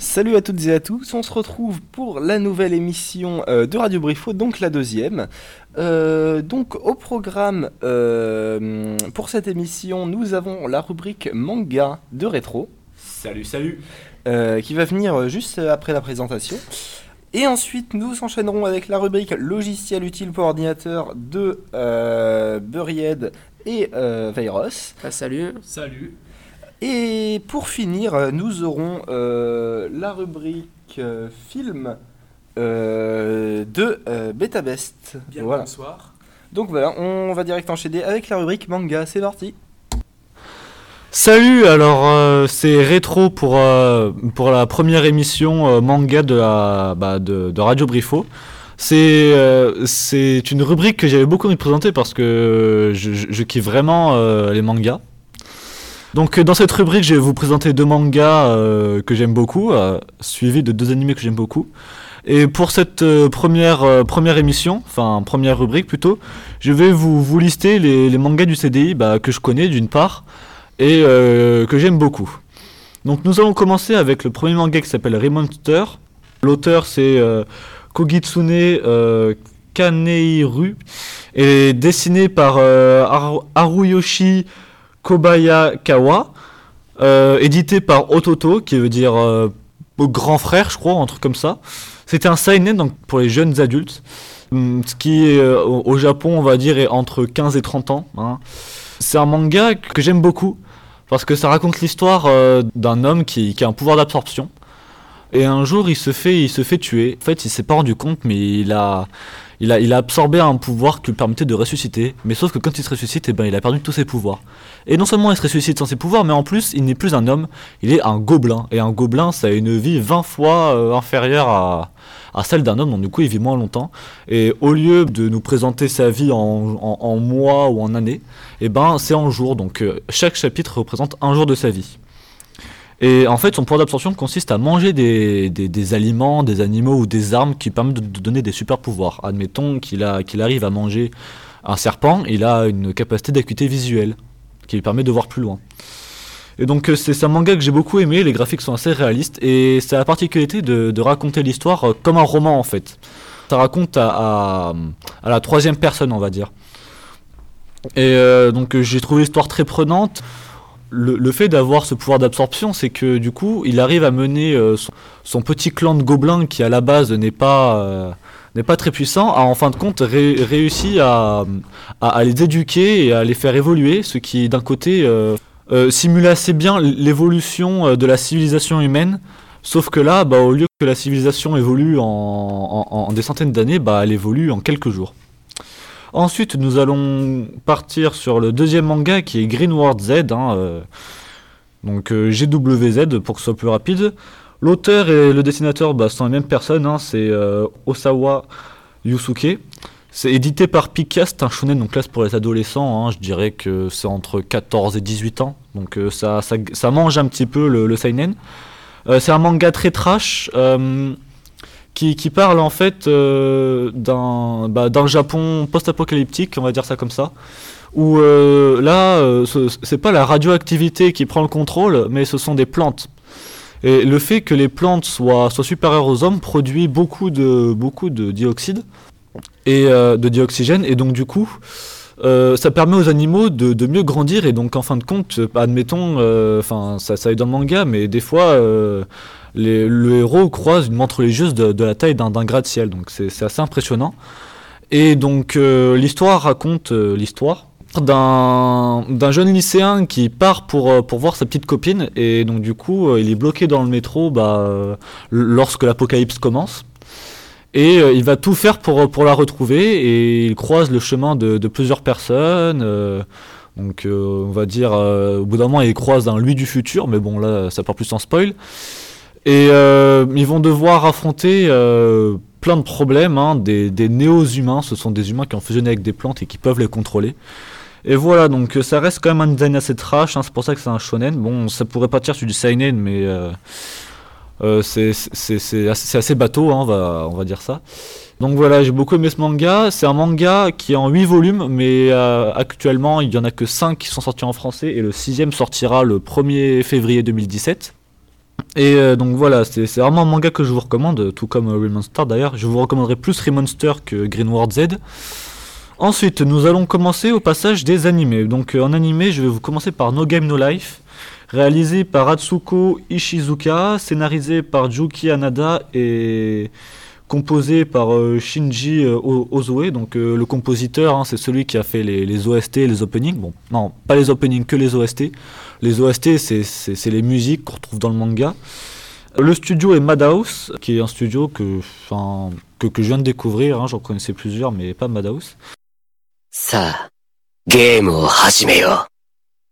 Salut à toutes et à tous, on se retrouve pour la nouvelle émission de Radio Brifo, donc la deuxième. Donc au programme pour cette émission, nous avons la rubrique manga de Rétro. Salut. Qui va venir juste après la présentation. Et ensuite, nous enchaînerons avec la rubrique logiciel utile pour ordinateur de Buried et Veiros. Salut. Et pour finir, nous aurons la rubrique film de BetaBest. Bien voilà. Bonsoir. Donc voilà, on va direct enchaîner avec la rubrique manga, c'est parti. Salut, alors c'est Rétro pour la première émission manga de Radio Brifo. C'est une rubrique que j'avais beaucoup envie de présenter parce que je kiffe vraiment les mangas. Donc dans cette rubrique, je vais vous présenter 2 mangas que j'aime beaucoup, suivis de 2 animés que j'aime beaucoup. Et pour cette première émission, enfin première rubrique plutôt, je vais vous lister les mangas du CDI que je connais d'une part et que j'aime beaucoup. Donc nous allons commencer avec le premier manga qui s'appelle Remonster. L'auteur c'est Kogitsune Kaneiru et dessiné par Haruyoshi Kobayakawa, édité par Ototo, qui veut dire grand frère, je crois, un truc comme ça. C'était un seinen, donc pour les jeunes adultes, ce qui au Japon, on va dire, est entre 15 et 30 ans. Hein. C'est un manga que j'aime beaucoup, parce que ça raconte l'histoire d'un homme qui a un pouvoir d'absorption. Et un jour, il se fait tuer. En fait, il s'est pas rendu compte, mais il a absorbé un pouvoir qui lui permettait de ressusciter. Mais sauf que quand il se ressuscite, il a perdu tous ses pouvoirs. Et non seulement il se ressuscite sans ses pouvoirs, mais en plus, il n'est plus un homme, il est un gobelin. Et un gobelin, ça a une vie 20 fois inférieure à celle d'un homme, donc du coup, il vit moins longtemps. Et au lieu de nous présenter sa vie en mois ou en années, c'est en jours. Donc chaque chapitre représente un jour de sa vie. Et en fait, son pouvoir d'absorption consiste à manger des aliments, des animaux ou des armes qui permettent de donner des super pouvoirs. Admettons qu'il arrive à manger un serpent, il a une capacité d'acuité visuelle qui lui permet de voir plus loin. Et donc c'est un manga que j'ai beaucoup aimé, les graphiques sont assez réalistes et ça a la particularité de raconter l'histoire comme un roman en fait. Ça raconte à la 3e personne, on va dire. Et donc j'ai trouvé l'histoire très prenante. Le fait d'avoir ce pouvoir d'absorption, c'est que du coup, il arrive à mener son petit clan de gobelins qui à la base n'est pas très puissant, a en fin de compte réussi à les éduquer et à les faire évoluer, ce qui d'un côté simule assez bien l'évolution de la civilisation humaine. Sauf que là, au lieu que la civilisation évolue en des centaines d'années, elle évolue en quelques jours. Ensuite, nous allons partir sur le 2e manga qui est Green World Z, donc GWZ pour que ce soit plus rapide. L'auteur et le dessinateur sont les mêmes personnes, c'est Osawa Yusuke. C'est édité par Pika, c'est un shonen, donc là c'est pour les adolescents, je dirais que c'est entre 14 et 18 ans, donc ça mange un petit peu le seinen. C'est un manga très trash, qui parle en fait d'un Japon post-apocalyptique, on va dire ça comme ça, où c'est pas la radioactivité qui prend le contrôle, mais ce sont des plantes. Et le fait que les plantes soient supérieures aux hommes produit beaucoup de dioxyde et de dioxygène, et donc du coup ça permet aux animaux de mieux grandir, et donc en fin de compte, admettons, ça est dans le manga, mais des fois le héros croise une montre religieuse de la taille d'un gratte-ciel, donc c'est assez impressionnant. Et donc l'histoire raconte l'histoire d'un jeune lycéen qui part pour voir sa petite copine, et donc du coup il est bloqué dans le métro lorsque l'apocalypse commence. Et il va tout faire pour la retrouver, et il croise le chemin de plusieurs personnes. Donc on va dire, au bout d'un moment il croise un lui du futur, mais bon là ça part plus en spoil. Et ils vont devoir affronter plein de problèmes, des néo-humains. Ce sont des humains qui ont fusionné avec des plantes et qui peuvent les contrôler. Et voilà, donc ça reste quand même un design assez trash, c'est pour ça que c'est un shonen. Bon, ça pourrait partir sur du seinen, mais c'est assez bateau, on va dire ça. Donc voilà, j'ai beaucoup aimé ce manga. C'est un manga qui est en 8 volumes, mais actuellement, il n'y en a que 5 qui sont sortis en français, et le 6e sortira le 1er février 2017. Donc voilà, c'est vraiment un manga que je vous recommande, tout comme Remonster d'ailleurs. Je vous recommanderais plus Remonster que Green World Z. Ensuite, nous allons commencer au passage des animés. Donc en animé, je vais vous commencer par No Game No Life, réalisé par Atsuko Ishizuka, scénarisé par Juki Hanada et composé par Shinji Ozoe. Donc le compositeur, hein, c'est celui qui a fait les OST et les openings. Bon, non, pas les openings, que les OST. Les OST, c'est les musiques qu'on retrouve dans le manga. Le studio est Madhouse, qui est un studio que je viens de découvrir. Hein, j'en connaissais plusieurs, mais pas Madhouse. さあ、ゲームを始めよう。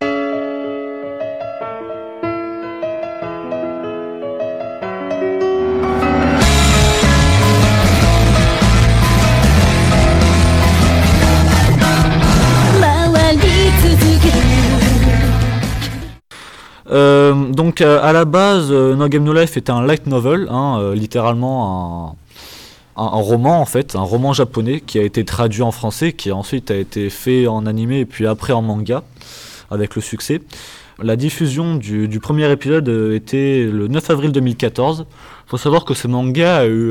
Donc à la base, No Game No Life était un light novel, hein, littéralement un roman en fait, un roman japonais qui a été traduit en français, qui ensuite a été fait en animé et puis après en manga, avec le succès. La diffusion du premier épisode était le 9 avril 2014. Il faut savoir que ce manga a eu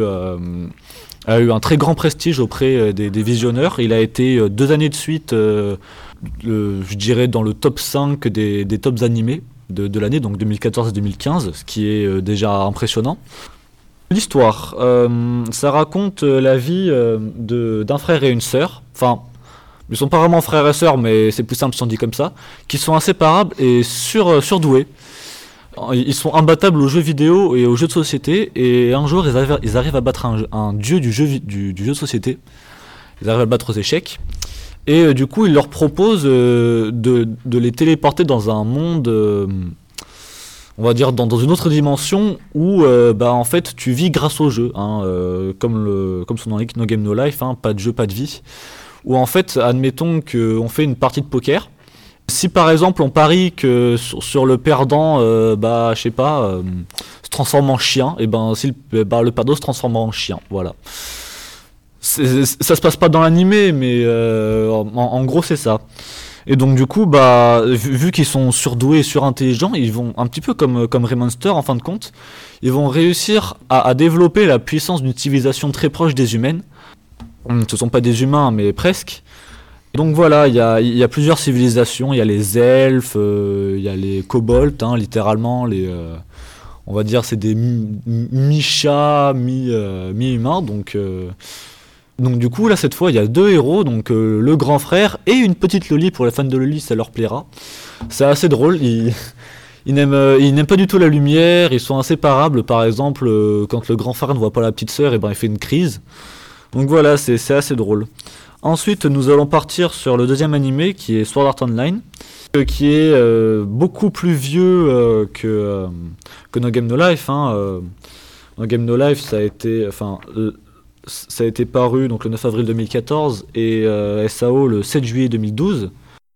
un très grand prestige auprès des visionneurs. Il a été 2 années de suite, je dirais, dans le top 5 des tops animés de l'année, donc 2014 et 2015, ce qui est déjà impressionnant. L'histoire, ça raconte la vie d'un frère et une sœur. Enfin, ils sont pas vraiment frères et sœurs, mais c'est plus simple si on dit comme ça, qui sont inséparables et surdoués. Ils sont imbattables aux jeux vidéo et aux jeux de société, et un jour ils arrivent à battre un dieu du jeu de société. Ils arrivent à le battre aux échecs. Et du coup, il leur propose de les téléporter dans un monde, on va dire dans une autre dimension où en fait tu vis grâce au jeu, hein, comme son nom l'indique, No Game No Life, hein, pas de jeu, pas de vie. Où en fait, admettons qu'on fait une partie de poker. Si par exemple on parie que sur le perdant, je sais pas, se transforme en chien, et si le perdant se transforme en chien, voilà. Ça se passe pas dans l'animé, mais en gros c'est ça. Et donc du coup, vu qu'ils sont surdoués et surintelligents, ils vont un petit peu comme Remonster en fin de compte, ils vont réussir à développer la puissance d'une civilisation très proche des humaines. Ce sont pas des humains, mais presque. Et donc voilà, il y a plusieurs civilisations. Il y a les elfes, il y a les kobolds, hein, littéralement on va dire c'est des mi-chats, mi-humains, donc du coup là cette fois il y a 2 héros, donc le grand frère et une petite Loli. Pour les fans de Loli ça leur plaira. C'est assez drôle, ils n'aiment pas du tout la lumière, ils sont inséparables. Par exemple quand le grand frère ne voit pas la petite sœur, il fait une crise. Donc voilà, c'est assez drôle. Ensuite nous allons partir sur le deuxième animé qui est Sword Art Online, qui est beaucoup plus vieux que No Game No Life, hein. No Game No Life ça a été paru donc le 9 avril 2014 et SAO le 7 juillet 2012.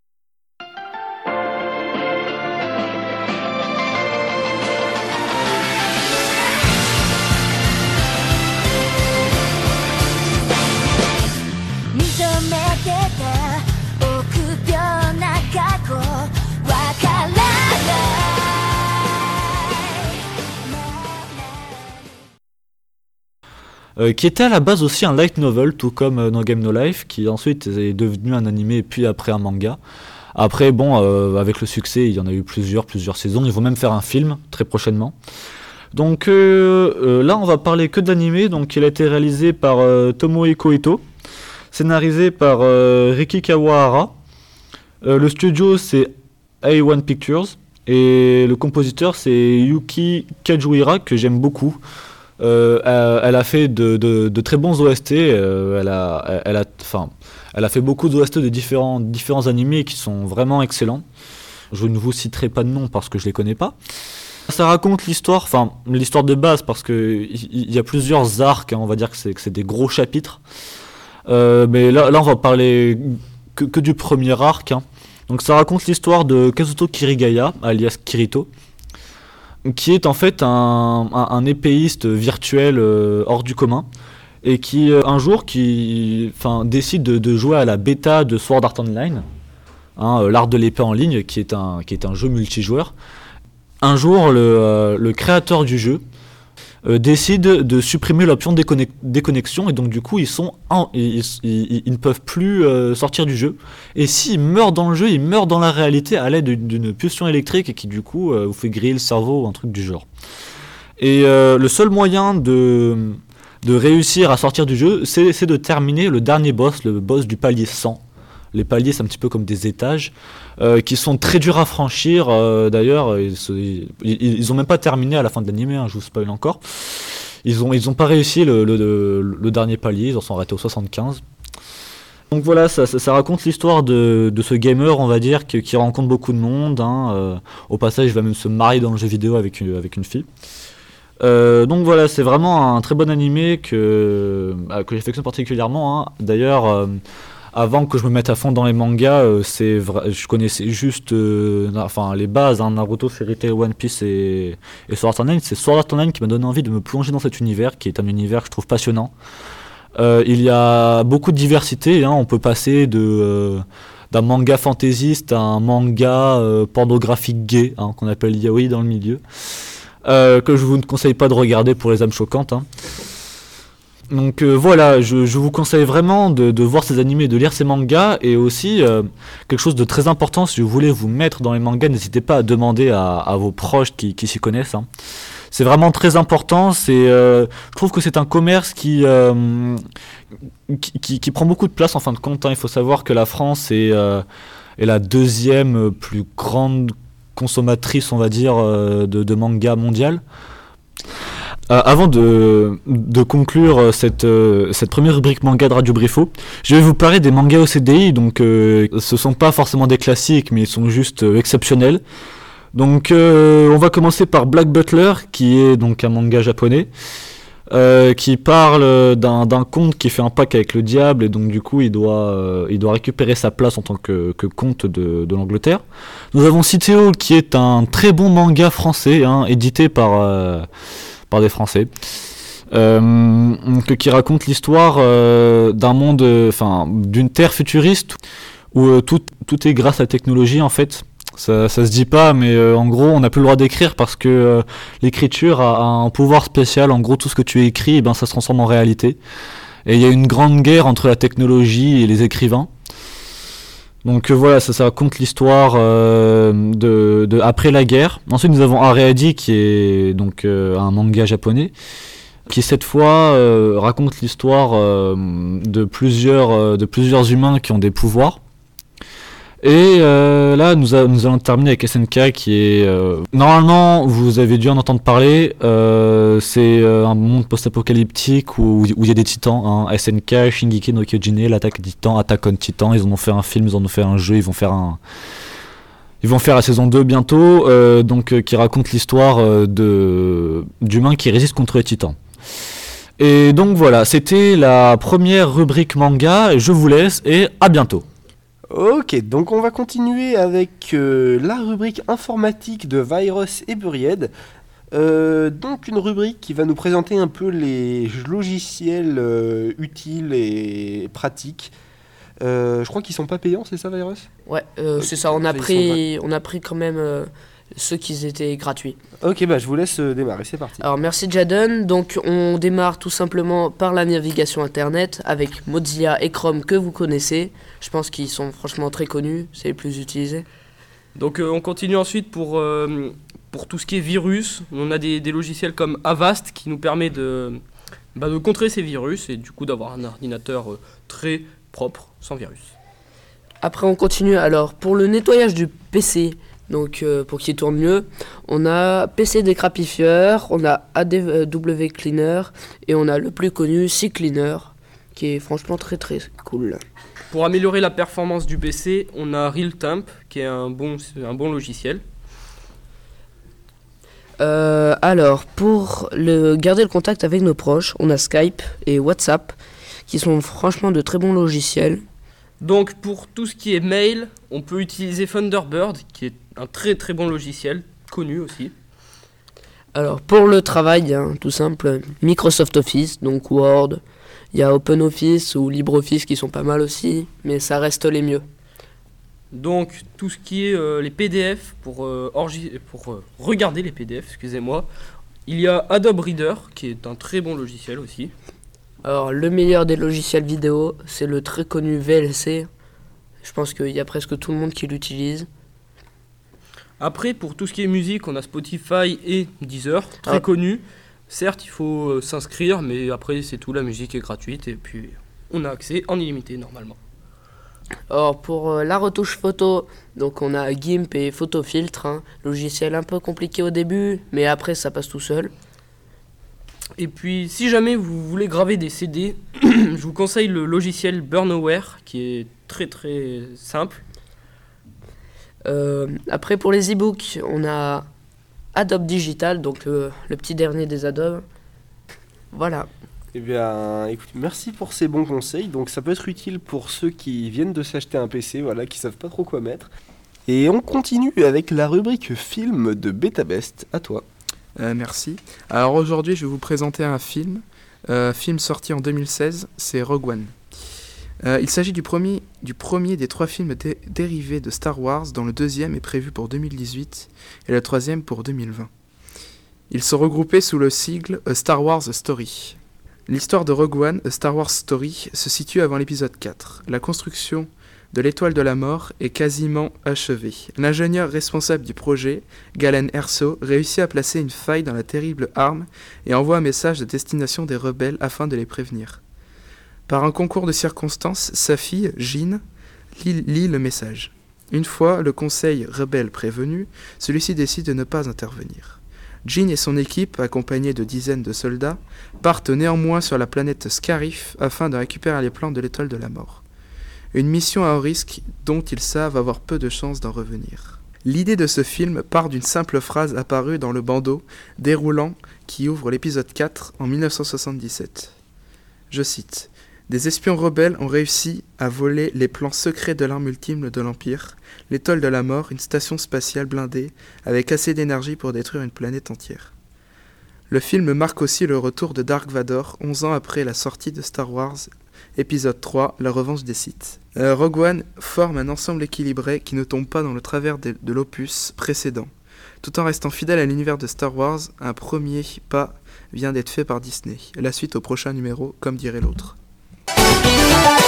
Qui était à la base aussi un light novel, tout comme No Game No Life, qui ensuite est devenu un animé puis après un manga. Après, avec le succès, il y en a eu plusieurs saisons. Ils vont même faire un film très prochainement. Donc là, on va parler que d'animé. Donc, il a été réalisé par Tomohiko Ito, scénarisé par Riki Kawahara. Le studio, c'est A1 Pictures. Et le compositeur, c'est Yuki Kajuhira, que j'aime beaucoup. Elle a fait de très bons OST. Elle a fait beaucoup d'OST de différents animés qui sont vraiment excellents. Je ne vous citerai pas de nom parce que je les connais pas. Ça raconte l'histoire de base, parce que il y a plusieurs arcs, hein, on va dire que c'est des gros chapitres. Mais là on va parler que du premier arc, hein. Donc ça raconte l'histoire de Kazuto Kirigaya, alias Kirito, qui est en fait un épéiste virtuel hors du commun, et qui un jour décide de jouer à la bêta de Sword Art Online, hein, l'art de l'épée en ligne, qui est un jeu multijoueur. Et donc du coup, un jour, le créateur du jeu décide de supprimer l'option déconnexion et donc du coup ils ne peuvent plus sortir du jeu. Et s'ils meurent dans le jeu, ils meurent dans la réalité à l'aide d'une pulsion électrique qui du coup vous fait griller le cerveau ou un truc du genre. Et le seul moyen de réussir à sortir du jeu, c'est de terminer le dernier boss, le boss du palier 100. Les paliers, c'est un petit peu comme des étages qui sont très durs à franchir. D'ailleurs, ils ont même pas terminé à la fin de l'anime, je vous spoil encore. Ils ont pas réussi le dernier palier, ils en sont arrêtés au 75. Donc voilà, ça raconte l'histoire de ce gamer, on va dire, qui rencontre beaucoup de monde. Au passage, il va même se marier dans le jeu vidéo avec une fille. Donc voilà, c'est vraiment un très bon animé que j'affectionne particulièrement. D'ailleurs, avant que je me mette à fond dans les mangas, je connaissais juste les bases, Naruto, Fairy Tail, One Piece et Sword Art Online. C'est Sword Art Online qui m'a donné envie de me plonger dans cet univers, qui est un univers que je trouve passionnant. Il y a beaucoup de diversité, on peut passer d'un manga fantaisiste à un manga pornographique gay, qu'on appelle yaoi dans le milieu, que je vous ne conseille pas de regarder pour les âmes choquantes. Donc voilà, je vous conseille vraiment de voir ces animés, de lire ces mangas, et aussi quelque chose de très important, si vous voulez vous mettre dans les mangas, n'hésitez pas à demander à vos proches qui s'y connaissent. C'est vraiment très important, je trouve que c'est un commerce qui prend beaucoup de place en fin de compte. Il faut savoir que la France est la deuxième plus grande consommatrice, on va dire, de manga mondiale. Avant de conclure cette première rubrique manga de Radio Briffaut, je vais vous parler des mangas au CDI. Donc, ce sont pas forcément des classiques, mais ils sont juste exceptionnels. Donc, on va commencer par Black Butler, qui est donc un manga japonais, qui parle d'un comte qui fait un pacte avec le diable, et donc du coup, il doit récupérer sa place en tant que comte de l'Angleterre. Nous avons Citeo, qui est un très bon manga français, édité par des Français, qui raconte l'histoire d'un monde, d'une terre futuriste où tout est grâce à la technologie en fait. Ça se dit pas, mais en gros on n'a plus le droit d'écrire parce que l'écriture a un pouvoir spécial. En gros, tout ce que tu écris, ça se transforme en réalité. Et il y a une grande guerre entre la technologie et les écrivains. Donc voilà, ça raconte l'histoire de après la guerre. Ensuite, nous avons Areadi, qui est donc un manga japonais, qui cette fois raconte l'histoire de plusieurs humains qui ont des pouvoirs. Et là, nous allons terminer avec SNK, qui est... normalement, vous avez dû en entendre parler, c'est un monde post-apocalyptique où il y a des titans. SNK, Shingeki no Kyojin, l'attaque des titans, Attack on Titan, ils en ont fait un film, ils en ont fait un jeu, ils vont faire la saison 2 bientôt, qui raconte l'histoire d'humains qui résistent contre les titans. Et donc voilà, c'était la première rubrique manga, je vous laisse et à bientôt. Ok, donc on va continuer avec la rubrique informatique de Virus et Buried. Donc une rubrique qui va nous présenter un peu les logiciels utiles et pratiques. Je crois qu'ils sont pas payants, c'est ça, Virus ? Ouais, c'est ça, on a pris quand même ceux qui étaient gratuits. Ok, je vous laisse démarrer, c'est parti. Alors merci Jadon, donc on démarre tout simplement par la navigation internet avec Mozilla et Chrome que vous connaissez. Je pense qu'ils sont franchement très connus, c'est les plus utilisés. Donc on continue ensuite pour tout ce qui est virus. On a des logiciels comme Avast qui nous permet de contrer ces virus et du coup d'avoir un ordinateur très propre, sans virus. Après on continue, alors pour le nettoyage du PC, donc pour qu'il tourne mieux, on a PC Décrapifieur, on a ADW Cleaner et on a le plus connu CCleaner qui est franchement très très cool. Pour améliorer la performance du PC, on a RealTemp qui est un bon logiciel. Alors pour garder le contact avec nos proches, on a Skype et WhatsApp qui sont franchement de très bons logiciels. Donc pour tout ce qui est mail, on peut utiliser Thunderbird qui est un très très bon logiciel, connu aussi. Alors pour le travail, tout simple, Microsoft Office, donc Word, il y a OpenOffice ou LibreOffice qui sont pas mal aussi, mais ça reste les mieux. Donc tout ce qui est les PDF pour regarder les PDF, excusez-moi. Il y a Adobe Reader qui est un très bon logiciel aussi. Alors, le meilleur des logiciels vidéo, c'est le très connu VLC. Je pense qu'il y a presque tout le monde qui l'utilise. Après, pour tout ce qui est musique, on a Spotify et Deezer, très connus. Certes, il faut s'inscrire, mais après, c'est tout, la musique est gratuite et puis on a accès en illimité normalement. Alors, pour la retouche photo, donc on a GIMP et Photofiltre, logiciel un peu compliqué au début, mais après ça passe tout seul. Et puis, si jamais vous voulez graver des CD, je vous conseille le logiciel Burnoware, qui est très très simple. Après, pour les e-books, on a Adobe Digital, donc le petit dernier des Adobe. Voilà. Eh bien, écoute, merci pour ces bons conseils. Donc, ça peut être utile pour ceux qui viennent de s'acheter un PC, voilà, qui savent pas trop quoi mettre. Et on continue avec la rubrique film de BetaBest. À toi. Merci. Alors aujourd'hui, je vais vous présenter un film sorti en 2016, c'est Rogue One. Il s'agit du premier des 3 films dérivés de Star Wars, dont le deuxième est prévu pour 2018 et le troisième pour 2020. Ils sont regroupés sous le sigle A Star Wars Story. L'histoire de Rogue One, A Star Wars Story, se situe avant l'épisode 4. La construction de l'étoile de la mort est quasiment achevée. L'ingénieur responsable du projet, Galen Erso, réussit à placer une faille dans la terrible arme et envoie un message de destination des rebelles afin de les prévenir. Par un concours de circonstances, sa fille, Jean, lit le message. Une fois le conseil rebelle prévenu, celui-ci décide de ne pas intervenir. Jean et son équipe, accompagnés de dizaines de soldats, partent néanmoins sur la planète Scarif afin de récupérer les plans de l'étoile de la mort. Une mission à haut risque dont ils savent avoir peu de chances d'en revenir. L'idée de ce film part d'une simple phrase apparue dans le bandeau déroulant qui ouvre l'épisode 4 en 1977. Je cite. « Des espions rebelles ont réussi à voler les plans secrets de l'arme ultime de l'Empire, l'étoile de la mort, une station spatiale blindée avec assez d'énergie pour détruire une planète entière. » Le film marque aussi le retour de Dark Vador, 11 ans après la sortie de Star Wars, épisode 3, La revanche des Sith. Rogue One forme un ensemble équilibré qui ne tombe pas dans le travers de l'opus précédent. Tout en restant fidèle à l'univers de Star Wars, un premier pas vient d'être fait par Disney. La suite au prochain numéro, comme dirait l'autre.